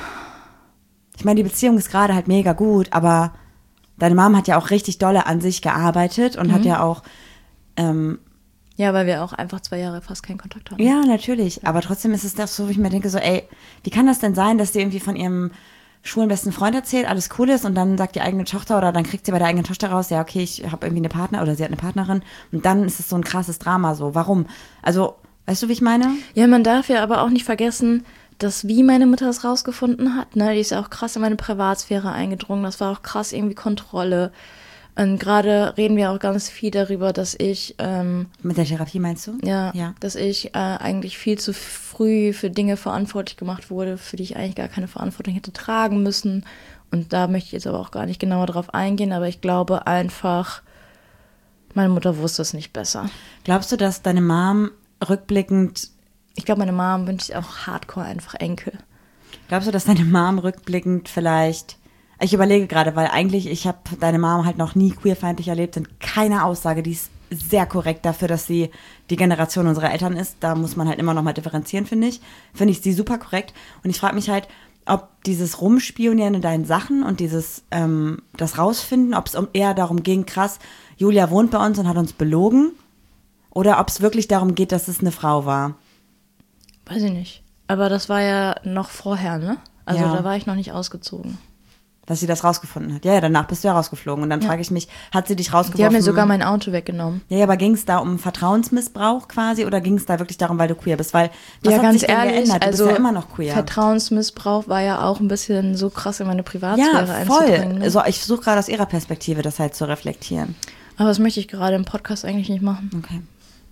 Ich meine, die Beziehung ist gerade halt mega gut, aber deine Mom hat ja auch richtig dolle an sich gearbeitet und mhm. hat ja auch ähm, ja, weil wir auch einfach zwei Jahre fast keinen Kontakt haben. Ja, natürlich. Aber trotzdem ist es doch so, wo ich mir denke, so, ey, wie kann das denn sein, dass die irgendwie von ihrem schwulen besten Freund erzählt, alles cool ist und dann sagt die eigene Tochter oder dann kriegt sie bei der eigenen Tochter raus, ja, okay, ich habe irgendwie eine Partner oder sie hat eine Partnerin und dann ist es so ein krasses Drama so. Warum? Also, weißt du, wie ich meine? Ja, man darf ja aber auch nicht vergessen, dass wie meine Mutter das rausgefunden hat, ne, die ist ja auch krass in meine Privatsphäre eingedrungen, das war auch krass irgendwie Kontrolle. Und gerade reden wir auch ganz viel darüber, dass ich ähm, mit der Therapie meinst du? Ja, ja. dass ich äh, eigentlich viel zu früh für Dinge verantwortlich gemacht wurde, für die ich eigentlich gar keine Verantwortung hätte tragen müssen. Und da möchte ich jetzt aber auch gar nicht genauer drauf eingehen, aber ich glaube einfach, meine Mutter wusste es nicht besser. Glaubst du, dass deine Mom rückblickend... Ich glaube, meine Mom wünscht sich auch hardcore einfach Enkel. Glaubst du, dass deine Mom rückblickend vielleicht... Ich überlege gerade, weil eigentlich, ich habe deine Mom halt noch nie queerfeindlich erlebt und keine Aussage, die ist sehr korrekt dafür, dass sie die Generation unserer Eltern ist. Da muss man halt immer noch mal differenzieren, finde ich. Finde ich sie super korrekt. Und ich frage mich halt, ob dieses Rumspionieren in deinen Sachen und dieses, ähm, das Rausfinden, ob es um eher darum ging, krass, Julia wohnt bei uns und hat uns belogen, oder ob es wirklich darum geht, dass es eine Frau war. Weiß ich nicht. Aber das war ja noch vorher, ne? Also Ja. da war ich noch nicht ausgezogen. Dass sie das rausgefunden hat. Ja, ja, danach bist du ja rausgeflogen. Und dann Ja. frage ich mich, hat sie dich rausgeworfen? Die haben mir sogar mein Auto weggenommen. Ja, ja, aber ging es da um Vertrauensmissbrauch quasi oder ging es da wirklich darum, weil du queer bist? Weil, was Ja, hat ganz sich denn ehrlich, geändert? Du also bist ja immer noch queer. Vertrauensmissbrauch war ja auch ein bisschen so krass in meine Privatsphäre Ja, voll. einzudringen. Ne? Also ich versuche gerade aus ihrer Perspektive das halt zu reflektieren. Aber das möchte ich gerade im Podcast eigentlich nicht machen. Okay.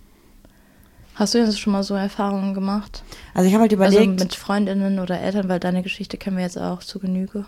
Hast du jetzt schon mal so Erfahrungen gemacht? Also ich habe halt überlegt... Also mit Freundinnen oder Eltern, weil deine Geschichte kennen wir jetzt auch zu Genüge.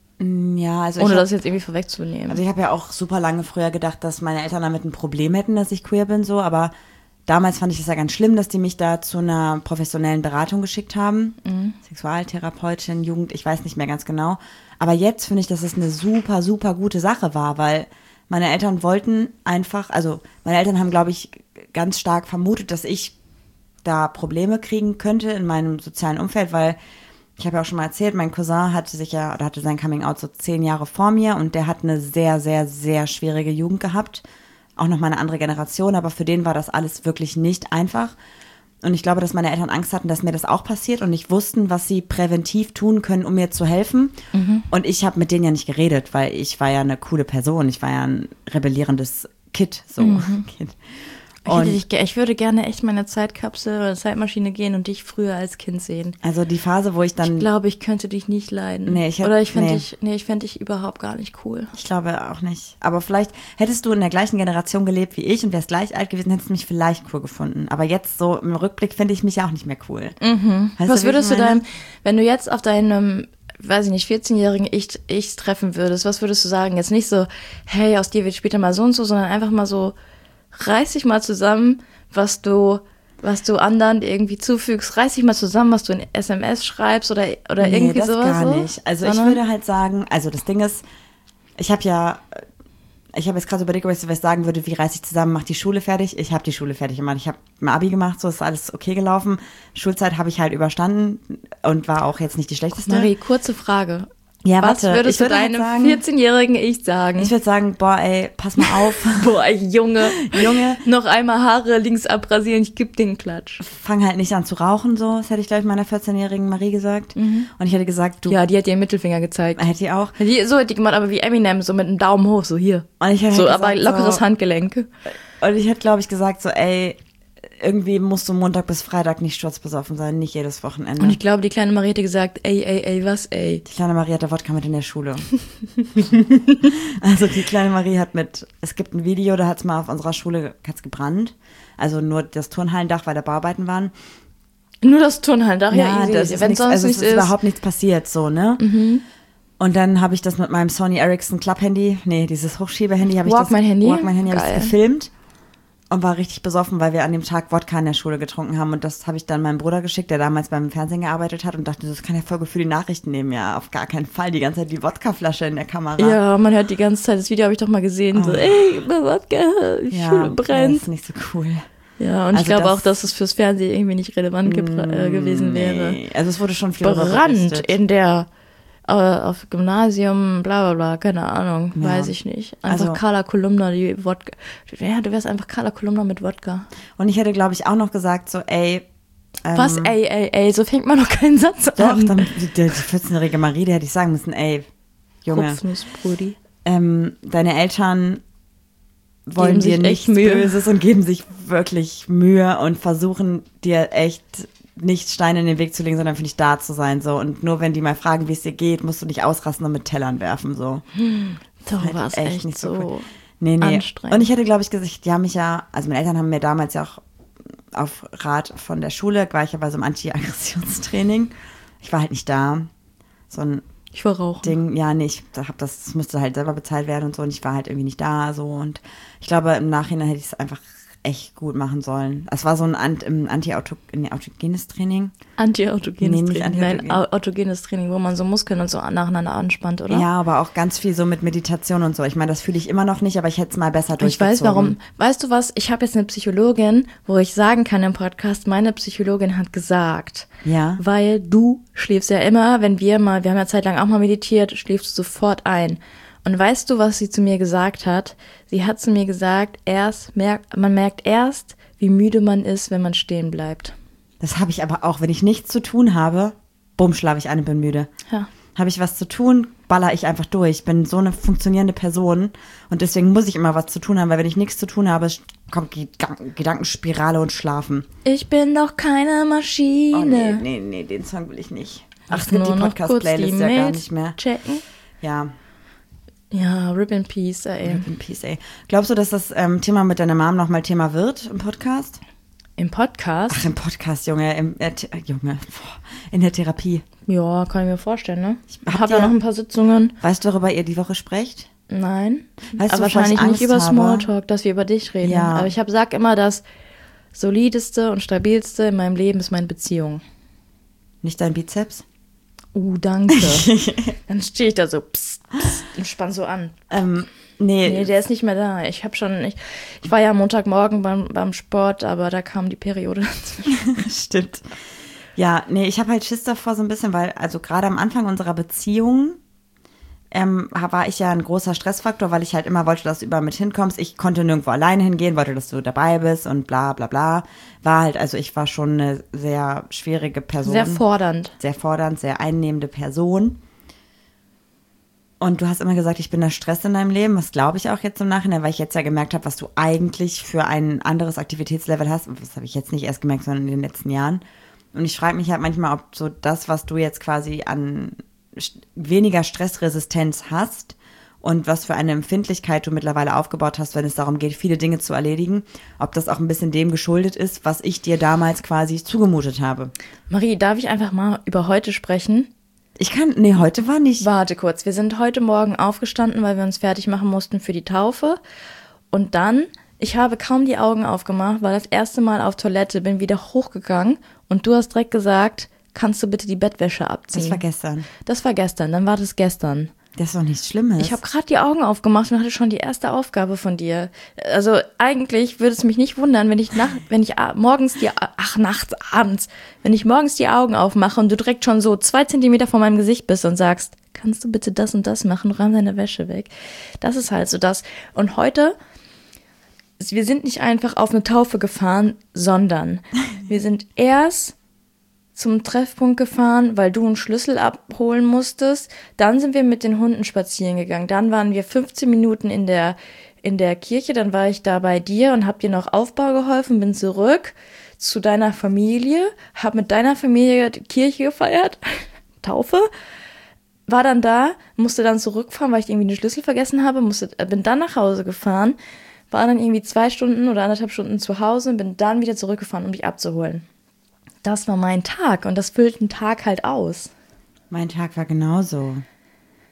Ja, also Ohne ich hab, das jetzt irgendwie vorwegzunehmen. Also ich habe ja auch super lange früher gedacht, dass meine Eltern damit ein Problem hätten, dass ich queer bin, so, aber damals fand ich es ja ganz schlimm, dass die mich da zu einer professionellen Beratung geschickt haben. Mhm. Sexualtherapeutin, Jugend, ich weiß nicht mehr ganz genau. Aber jetzt finde ich, dass es eine super, super gute Sache war, weil meine Eltern wollten einfach, also meine Eltern haben, glaube ich, ganz stark vermutet, dass ich da Probleme kriegen könnte in meinem sozialen Umfeld, weil ich habe ja auch schon mal erzählt, mein Cousin hatte sich ja, oder hatte sein Coming-out so zehn Jahre vor mir und der hat eine sehr, sehr, sehr schwierige Jugend gehabt. Auch noch mal eine andere Generation, aber für den war das alles wirklich nicht einfach. Und ich glaube, dass meine Eltern Angst hatten, dass mir das auch passiert und nicht wussten, was sie präventiv tun können, um mir zu helfen. Mhm. Und ich habe mit denen ja nicht geredet, weil ich war ja eine coole Person. Ich war ja ein rebellierendes Kid, so Mhm. Kid. Ich, hätte dich, ge- ich würde gerne echt meine Zeitkapsel oder Zeitmaschine gehen und dich früher als Kind sehen. Also die Phase, wo ich dann... Ich glaube, ich könnte dich nicht leiden. Nee, ich hätt- oder ich fände nee. dich, nee, ich fände dich überhaupt gar nicht cool. Ich glaube auch nicht. Aber vielleicht hättest du in der gleichen Generation gelebt wie ich und wärst gleich alt gewesen, hättest du mich vielleicht cool gefunden. Aber jetzt so im Rückblick finde ich mich ja auch nicht mehr cool. Mhm. Weißt Was wie würdest ich du meine? deinem, wenn du jetzt auf deinem, weiß ich nicht, vierzehnjährigen Ich, Ich treffen würdest, was würdest du sagen? Jetzt nicht so, hey, aus dir wird später mal so und so, sondern einfach mal so, reiß dich mal zusammen, was du, was du anderen irgendwie zufügst, reiß dich mal zusammen, was du in S M S schreibst oder, oder Nee, irgendwie das sowas. gar so. nicht. Also Sondern- ich würde halt sagen, also das Ding ist, ich habe ja, ich habe jetzt gerade überlegt, ob ich sowas sagen würde, wie reiß ich zusammen, mach die Schule fertig. Ich habe die Schule fertig gemacht. Ich habe ein Abi gemacht, so ist alles okay gelaufen. Schulzeit habe ich halt überstanden und war auch jetzt nicht die schlechteste. Marie, kurze Frage. Ja, Was warte, würdest ich würde du halt deinem sagen- vierzehnjährigen Ich sagen? Ich würde sagen, boah, ey, pass mal auf. Boah, Junge, Junge. noch einmal Haare links abrasieren, ich geb den Klatsch. Fang halt nicht an zu rauchen, so. Das hätte ich, glaube ich, meiner vierzehnjährigen Marie gesagt. Und ich hätte gesagt, du, Ja, die hat dir den Mittelfinger gezeigt. hätte ich auch. Die, so hat die gemacht, aber wie Eminem, so mit einem Daumen hoch, so hier. Und ich hätte So, gesagt, aber lockeres so, Handgelenk. Und ich hätte, glaube ich, gesagt, so, ey, irgendwie musst du Montag bis Freitag nicht sturzbesoffen sein, nicht jedes Wochenende. Und ich glaube, die kleine Marie hätte gesagt, ey, ey, ey, was, ey. Die kleine Marie hatte Wodka mit in der Schule. Also die kleine Marie hat mit, es gibt ein Video, da hat es mal auf unserer Schule hat's gebrannt. Also nur das Turnhallendach, weil da Bauarbeiten waren. Nur das Turnhallen-Dach, ja, easy. das ist Wenn nix, sonst also es nichts ist ist. überhaupt nichts passiert, so, ne? Und dann habe ich das mit meinem Sony Ericsson Club-Handy, nee, dieses Hochschiebehandy habe ich das, Walkman-Handy? Walkman-Handy habe ich Geil. gefilmt. und war richtig besoffen, weil wir an dem Tag Wodka in der Schule getrunken haben. Und das habe ich dann meinem Bruder geschickt, der damals beim Fernsehen gearbeitet hat und dachte, das kann ja Folge für die Nachrichten nehmen. Ja, auf gar keinen Fall. Die ganze Zeit die Wodkaflasche in der Kamera. Ja, man hört die ganze Zeit, das Video habe ich doch mal gesehen, Oh. so, ey, Wodka, die ja, Schule brennt. Das ist nicht so cool. Ja, und ich Also glaube das- auch, dass es fürs Fernsehen irgendwie nicht relevant gebra- äh, gewesen wäre. Nee. Also es wurde schon viel darüber Brand berichtet. in der, äh, auf Gymnasium, bla bla bla, keine Ahnung, Ja. weiß ich nicht. Einfach Also- Carla Kolumna, die Wodka. Ja, du wärst einfach Carla Kolumna mit Wodka. Und ich hätte, glaube ich, auch noch gesagt, so, ey. Ähm, Was, ey, ey, ey, so fängt man doch keinen Satz Doch, an. dann, die, die vierzehnjährige Marie, die hätte ich sagen müssen, ey, Junge, Kopfnussbrudi. ähm, deine Eltern wollen Geben sich dir echt nichts Mühe. Böses und geben sich wirklich Mühe und versuchen dir echt nicht Steine in den Weg zu legen, sondern für dich da zu sein, so. Und nur wenn die mal fragen, wie es dir geht, musst du nicht ausrasten und mit Tellern werfen, so. Du Halt warst echt echt, nicht so so cool. Nee, nee. anstrengend. Und ich hätte, glaube ich, gesagt, die haben mich ja, also meine Eltern haben mir damals ja auch auf Rat von der Schule, war ich ja bei so einem Anti-Aggressionstraining. Ich war halt nicht da. So ein Ich war rauchen. Ding, ja, nee, ich hab das, das musste halt selber bezahlt werden und so und ich war halt irgendwie nicht da, so und ich glaube, im Nachhinein hätte ich es einfach echt gut machen sollen. Es war so ein Ant- im Anti-autogenes Training. Anti-autogenes Nee, nicht Training. Nein, anti-autogen. au- autogenes Training, wo man so Muskeln und so nacheinander anspannt, oder? Ja, aber auch ganz viel so mit Meditation und so. Ich meine, das fühle ich immer noch nicht, aber ich hätte es mal besser Ich durchgezogen. weiß warum. Weißt du was? Ich habe jetzt eine Psychologin, wo ich sagen kann im Podcast, meine Psychologin hat gesagt, Ja. weil du schläfst ja immer, wenn wir mal, wir haben ja zeitlang auch mal meditiert, schläfst du sofort ein. Und weißt du, was sie zu mir gesagt hat? Sie hat zu mir gesagt, erst merkt, man merkt erst, wie müde man ist, wenn man stehen bleibt. Das habe ich aber auch, wenn ich nichts zu tun habe, bumm, schlafe ich ein und bin müde. Ja. Habe ich was zu tun, baller ich einfach durch. Ich bin so eine funktionierende Person und deswegen muss ich immer was zu tun haben, weil wenn ich nichts zu tun habe, kommt Gedanken- Gedankenspirale und Schlafen. Ich bin doch keine Maschine. Oh nee, nee, nee, den Song will ich nicht. Ach, es Nur gibt die noch kurz Podcast-Playlist die ja gar Mails nicht mehr. checken. Ja, Ja, Rip in Peace, ey. in Peace, ey. Glaubst du, dass das ähm, Thema mit deiner Mom nochmal Thema wird im Podcast? Im Podcast? Ach, im Podcast, Junge, im, äh, The- Junge, boah, in der Therapie. Ja, kann ich mir vorstellen, ne? Ich hab habe ja ja- noch ein paar Sitzungen. Weißt du, worüber ihr die Woche sprecht? Nein. Weißt du, aber wovor ich wahrscheinlich Angst nicht über habe? Smalltalk, dass wir über dich reden. Ja. Aber ich hab, sag immer, das solideste und stabilste in meinem Leben ist meine Beziehung. Nicht dein Bizeps? Uh, danke. Dann stehe ich da so psst, psst, und spann so an. Ähm, nee, Nee, der ist nicht mehr da. Ich habe schon, ich, ich war ja am Montagmorgen beim, beim Sport, aber da kam die Periode dazwischen. stimmt. Ja, nee, ich habe halt Schiss davor so ein bisschen, weil, also gerade am Anfang unserer Beziehung ähm, war ich ja ein großer Stressfaktor, weil ich halt immer wollte, dass du überall mit hinkommst. Ich konnte nirgendwo alleine hingehen, wollte, dass du dabei bist und bla bla bla. War halt, also ich war schon eine sehr schwierige Person. Sehr fordernd. Sehr fordernd, sehr einnehmende Person. Und du hast immer gesagt, ich bin der Stress in deinem Leben. Das glaube ich auch jetzt im Nachhinein, weil ich jetzt ja gemerkt habe, was du eigentlich für ein anderes Aktivitätslevel hast. Und das habe ich jetzt nicht erst gemerkt, sondern in den letzten Jahren. Und ich frage mich halt manchmal, ob so das, was du jetzt quasi an st- weniger Stressresistenz hast und was für eine Empfindlichkeit du mittlerweile aufgebaut hast, wenn es darum geht, viele Dinge zu erledigen, ob das auch ein bisschen dem geschuldet ist, was ich dir damals quasi zugemutet habe. Marie, darf ich einfach mal über heute sprechen? Ich kann, nee, heute war nicht. Warte kurz, wir sind heute Morgen aufgestanden, weil wir uns fertig machen mussten für die Taufe. Und dann, ich habe kaum die Augen aufgemacht, war das erste Mal auf Toilette, bin wieder hochgegangen und du hast direkt gesagt, kannst du bitte die Bettwäsche abziehen? Das war gestern. Das war gestern, dann war das gestern. Das ist doch nichts Schlimmes. Ich habe gerade die Augen aufgemacht und hatte schon die erste Aufgabe von dir. Also eigentlich würde es mich nicht wundern, wenn ich nach, wenn ich a- morgens die, ach nachts, abends, wenn ich morgens die Augen aufmache und du direkt schon so zwei Zentimeter vor meinem Gesicht bist und sagst, kannst du bitte das und das machen, räum deine Wäsche weg. Das ist halt so das. Und heute, wir sind nicht einfach auf eine Taufe gefahren, sondern wir sind erst zum Treffpunkt gefahren, weil du einen Schlüssel abholen musstest. Dann sind wir mit den Hunden spazieren gegangen. Dann waren wir fünfzehn Minuten in der, in der Kirche. Dann war ich da bei dir und hab dir noch Aufbau geholfen, bin zurück zu deiner Familie, hab mit deiner Familie die Kirche gefeiert, Taufe, war dann da, musste dann zurückfahren, weil ich irgendwie den Schlüssel vergessen habe, musste, bin dann nach Hause gefahren, war dann irgendwie zwei Stunden oder anderthalb Stunden zu Hause und bin dann wieder zurückgefahren, um dich abzuholen. Das war mein Tag und das füllt einen Tag halt aus. Mein Tag war genauso.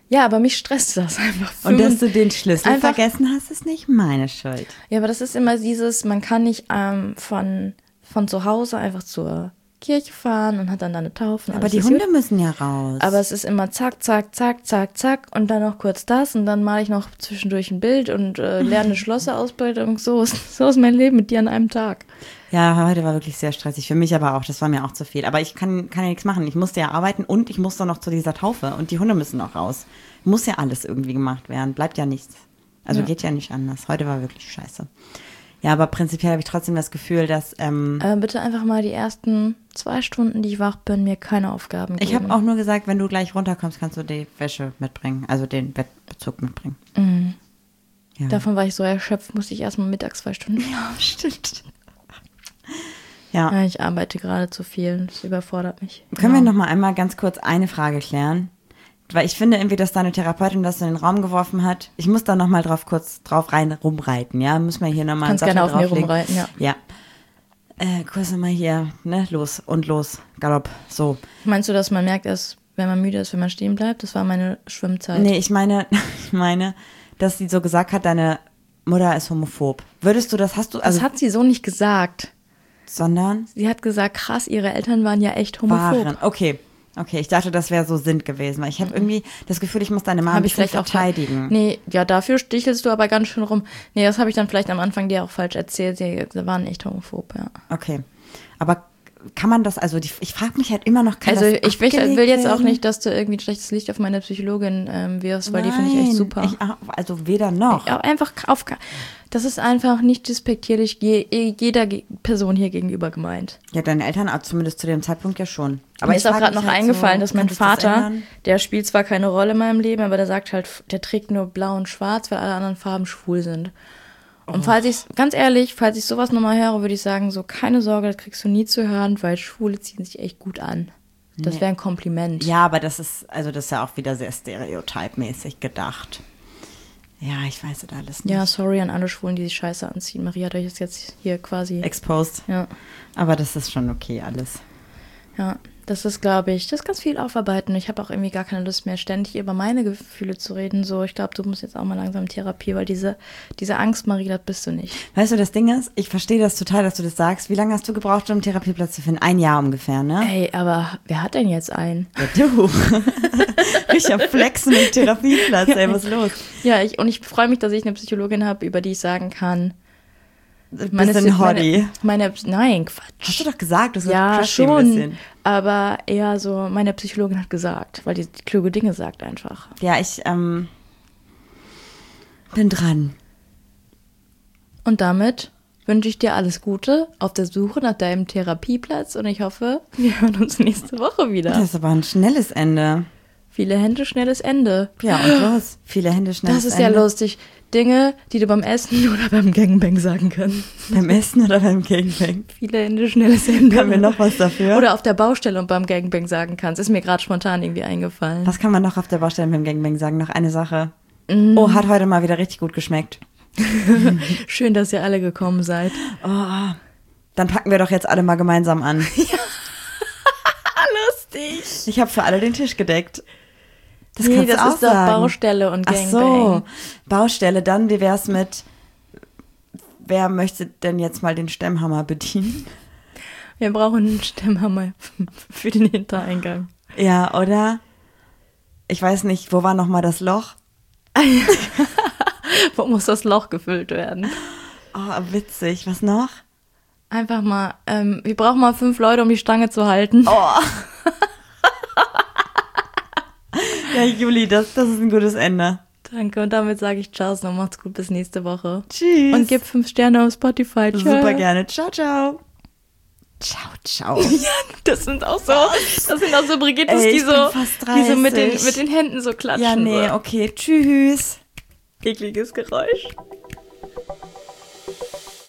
Ja, aber mich stresst das einfach. Und dass du den Schlüssel einfach, vergessen hast, ist nicht meine Schuld. Ja, aber das ist immer dieses, man kann nicht ähm, von, von zu Hause einfach zur Kirche fahren und hat dann da eine Taufe. Aber die Hunde gut. müssen ja raus. Aber es ist immer zack, zack, zack, zack, zack und dann noch kurz das und dann male ich noch zwischendurch ein Bild und äh, lerne eine Schlosserausbildung. So ist, so ist mein Leben mit dir an einem Tag. Ja, heute war wirklich sehr stressig. Für mich aber auch. Das war mir auch zu viel. Aber ich kann, kann ja nichts machen. Ich musste ja arbeiten und ich musste noch zu dieser Taufe. Und die Hunde müssen auch raus. Muss ja alles irgendwie gemacht werden. Bleibt ja nichts. Also ja. Geht ja nicht anders. Heute war wirklich scheiße. Ja, aber prinzipiell habe ich trotzdem das Gefühl, dass... Ähm, äh, bitte einfach mal die ersten zwei Stunden, die ich wach bin, mir keine Aufgaben geben. Ich habe auch nur gesagt, wenn du gleich runterkommst, kannst du die Wäsche mitbringen. Also den Bettbezug mitbringen. Mhm. Ja. Davon war ich so erschöpft, musste ich erstmal mittags zwei Stunden... Ja, stimmt. Ja. ja. Ich arbeite gerade zu viel. Das überfordert mich. Können ja. wir noch mal einmal ganz kurz eine Frage klären? Weil ich finde irgendwie, dass deine Therapeutin das in den Raum geworfen hat. Ich muss da noch mal drauf kurz drauf rein rumreiten, ja? Müssen wir hier noch mal einen Sattel drauflegen. Kannst gerne auf mir rumreiten, ja. Ja. Äh, kurz noch mal hier, ne? Los und los. Galopp. So. Meinst du, dass man merkt, dass, wenn man müde ist, wenn man stehen bleibt? Das war meine Schwimmzeit. Nee, ich meine, ich meine, dass sie so gesagt hat, deine Mutter ist homophob. Würdest du das, hast du... Also, das hat sie so nicht gesagt. Sondern? Sie hat gesagt, krass, ihre Eltern waren ja echt homophob. Waren, okay. Okay, ich dachte, das wäre so Sinn gewesen, weil ich habe irgendwie das Gefühl, ich muss deine Mama ein bisschen verteidigen. Auch, nee, ja, dafür stichelst du aber ganz schön rum. Nee, das habe ich dann vielleicht am Anfang dir auch falsch erzählt. Sie waren echt homophob, ja. Okay, aber kann man das, also die, ich frage mich halt immer noch, kann Also das ich will, will jetzt auch nicht, dass du irgendwie ein schlechtes Licht auf meine Psychologin ähm, wirfst, weil Nein, die finde ich echt super. Ich, also weder noch. Ich, einfach auf, das ist einfach nicht despektierlich je, jeder Person hier gegenüber gemeint. Ja, deine Eltern zumindest zu dem Zeitpunkt ja schon. Aber mir ist auch gerade noch halt eingefallen, so, dass mein Vater, das der spielt zwar keine Rolle in meinem Leben, aber der sagt halt, der trägt nur blau und schwarz, weil alle anderen Farben schwul sind. Und falls ich, ganz ehrlich, falls ich sowas nochmal höre, würde ich sagen, so keine Sorge, das kriegst du nie zu hören, weil Schwule ziehen sich echt gut an. Das wäre ein Kompliment. Ja, aber das ist, also das ist ja auch wieder sehr stereotypmäßig gedacht. Ja, ich weiß das alles nicht. Ja, sorry an alle Schwulen, die sich scheiße anziehen. Maria hat euch jetzt hier quasi... Exposed. Ja. Aber das ist schon okay alles. Ja, das ist, glaube ich, das ist ganz viel aufarbeiten. Ich habe auch irgendwie gar keine Lust mehr, ständig über meine Gefühle zu reden. So, ich glaube, du musst jetzt auch mal langsam in Therapie, weil diese, diese Angst, Marie, das bist du nicht. Weißt du, das Ding ist, ich verstehe das total, dass du das sagst. Wie lange hast du gebraucht, um einen Therapieplatz zu finden? Ein Jahr ungefähr, ne? Ey, aber wer hat denn jetzt einen? Ja, du. Ich hab Flexen im Therapieplatz, ey, was ist los? Ja, ich, und ich freue mich, dass ich eine Psychologin habe, über die ich sagen kann, Meine, bisschen Hottie. Meine, meine, nein, Quatsch. Hast du doch gesagt, das ist ja schon, ein bisschen. Aber eher so, meine Psychologin hat gesagt, weil die, die kluge Dinge sagt einfach. Ja, ich ähm, bin dran. Und damit wünsche ich dir alles Gute auf der Suche nach deinem Therapieplatz und ich hoffe, wir hören uns nächste Woche wieder. Das ist aber ein schnelles Ende. Viele Hände, schnelles Ende. Ja, und los. Viele Hände, schnelles Ende. Das ist Ende. Ja lustig. Dinge, die du beim Essen oder beim Gangbang sagen kannst. Beim Essen oder beim Gangbang? Viele Hände, schnelles Ende. Haben wir noch was dafür? Oder auf der Baustelle und beim Gangbang sagen kannst. Ist mir gerade spontan irgendwie eingefallen. Was kann man noch auf der Baustelle beim Gangbang sagen? Noch eine Sache. Mm. Oh, hat heute mal wieder richtig gut geschmeckt. Schön, dass ihr alle gekommen seid. Oh, dann packen wir doch jetzt alle mal gemeinsam an. Ja. Lustig. Ich habe für alle den Tisch gedeckt. Das nee, kannst das du auch ist doch sagen. Baustelle und Gangbang. Ach so, Baustelle. Dann, wie wär's mit, wer möchte denn jetzt mal den Stemmhammer bedienen? Wir brauchen einen Stemmhammer für den Hintereingang. Ja, oder? Ich weiß nicht, wo war nochmal das Loch? Wo muss das Loch gefüllt werden? Oh, witzig. Was noch? Einfach mal, ähm, wir brauchen mal fünf Leute, um die Stange zu halten. Oh. Ja, Juli, das, das ist ein gutes Ende. Danke, und damit sage ich Ciao, und macht's gut, bis nächste Woche. Tschüss. Und gib fünf Sterne auf Spotify. Ciao. Super gerne. Ciao, ciao. Ciao, ciao. Ja, das sind auch so, das sind auch so Brigittas, die so, die so mit den, mit den Händen so klatschen. Ja, nee, so. Okay, tschüss. Ekliges Geräusch.